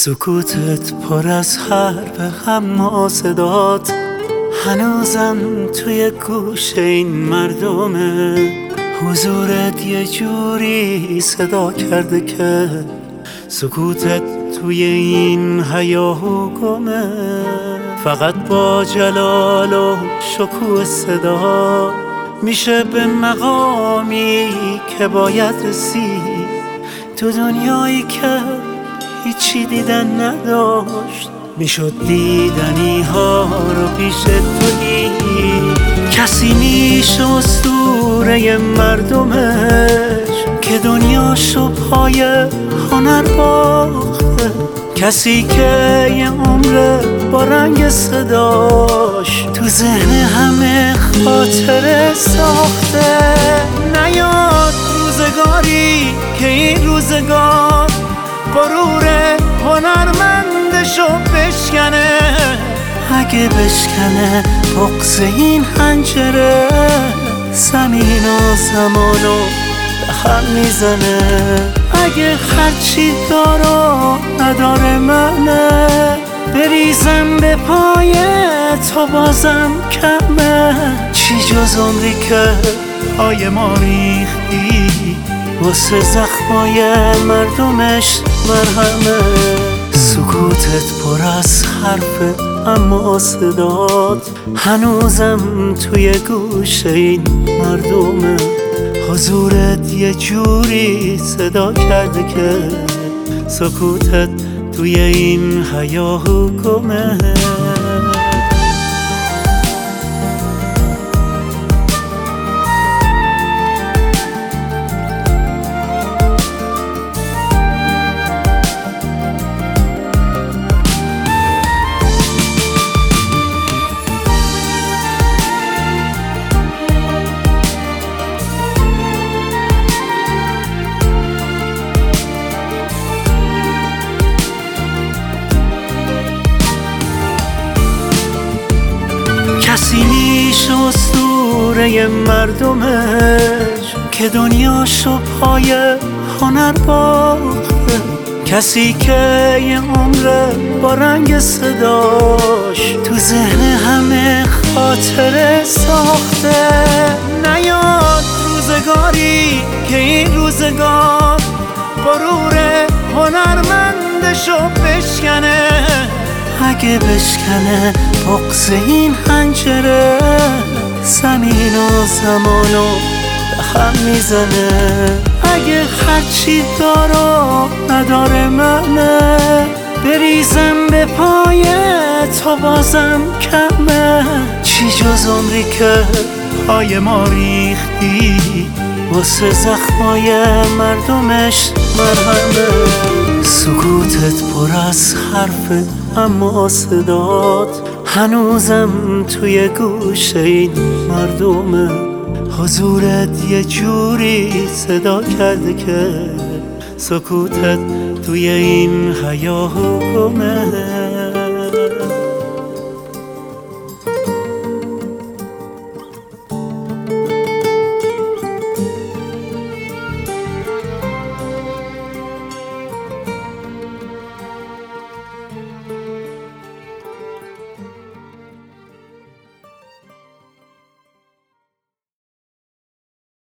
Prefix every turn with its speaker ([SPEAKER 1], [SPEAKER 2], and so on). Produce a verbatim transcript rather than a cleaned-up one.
[SPEAKER 1] سکوتت پر از حرف اما صدات هنوزم توی گوش این مردمه. حضورت یه جوری صدا کرده که سکوتت توی این هیاهو گمه. فقط با جلال و شکوه صدا میشه به مقامی که باید رسید تو دنیایی که هیچی دیدن نداشت. میشد دیدنی ها رو پیش تویی. کسی میشه اسطوره مردمش که دنیاشو پای هنر باخته. کسی که یه عمر با رنگ صداش تو ذهن همه خاطره ساخته. نیاد روزگاری که این روزگار غرور هنرمندشو بشکنه. اگه بشکنه بغض این حنجره زمین و زمانو به هم میزنه. اگه هرچی دارو نداره منه بریزم به پای تو بازم کمه. چی جز عمری که پای ما ریختی واسه زخمای مردمش مرهمه. سکوتت پر از حرف اما صدات هنوزم توی گوش این مردمه. حضورت یه جوری صدا کرده که سکوتت توی این هیاهو گمه. کسی میشه اسطوره مردمش که دنیاشو پای هنر باخته. کسی که یه عمر با رنگ صداش تو ذهن همه خاطره ساخته. نیاد روزگاری که این روزگار غرور هنرمندشو بشکنه. اگه بشکنه بغض این حنجره زمین و زمانو به هم میزنه. اگه هرچی دارو نداره منه بریزم به پای تو بازم کمه. چی جز عمری که پای ما ریختی واسه زخمای مردمش مرهمه. سکوتت پر از حرف اما صدات هنوزم توی گوش این مردمه. حضورت یه جوری صدا کرده که سکوتت توی این هیاهو گمه.